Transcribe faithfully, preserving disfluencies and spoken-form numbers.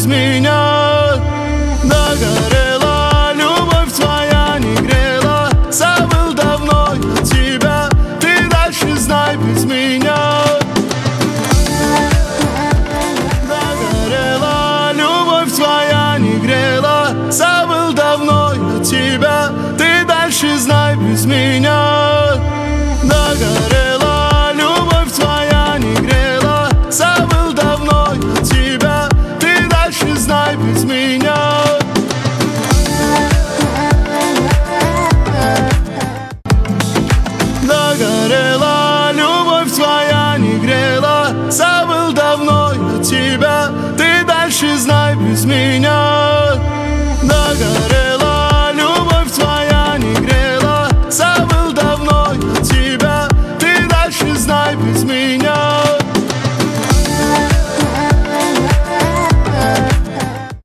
меня. Догорела, любовь твоя не грела, забыл давно я тебя, ты дальше знай без меня. Догорела, любовь твоя не грела, забыл давно я тебя, ты дальше знай без меня. Догорела, любовь твоя не грела, забыл давно я тебя, ты дальше знай без меня. Догорела, любовь твоя не грела, забыл давно я тебя, ты дальше знай без меня.